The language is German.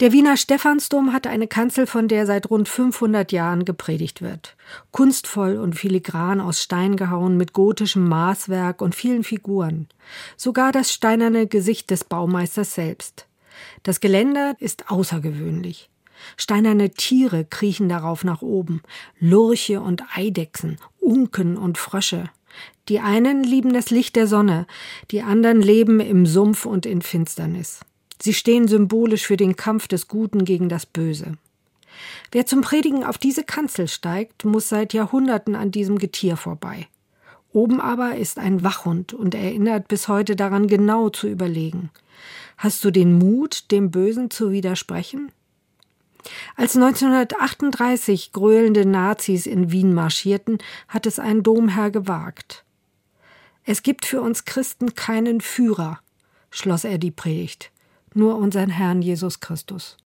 Der Wiener Stephansdom hat eine Kanzel, von der seit rund 500 Jahren gepredigt wird. Kunstvoll und filigran aus Stein gehauen, mit gotischem Maßwerk und vielen Figuren. Sogar das steinerne Gesicht des Baumeisters selbst. Das Geländer ist außergewöhnlich. Steinerne Tiere kriechen darauf nach oben. Lurche und Eidechsen, Unken und Frösche. Die einen lieben das Licht der Sonne, die anderen leben im Sumpf und in Finsternis. Sie stehen symbolisch für den Kampf des Guten gegen das Böse. Wer zum Predigen auf diese Kanzel steigt, muss seit Jahrhunderten an diesem Getier vorbei. Oben aber ist ein Wachhund und erinnert bis heute daran, genau zu überlegen. Hast du den Mut, dem Bösen zu widersprechen? Als 1938 gröhlende Nazis in Wien marschierten, hat es ein Domherr gewagt. Es gibt für uns Christen keinen Führer, schloss er die Predigt, nur unseren Herrn Jesus Christus.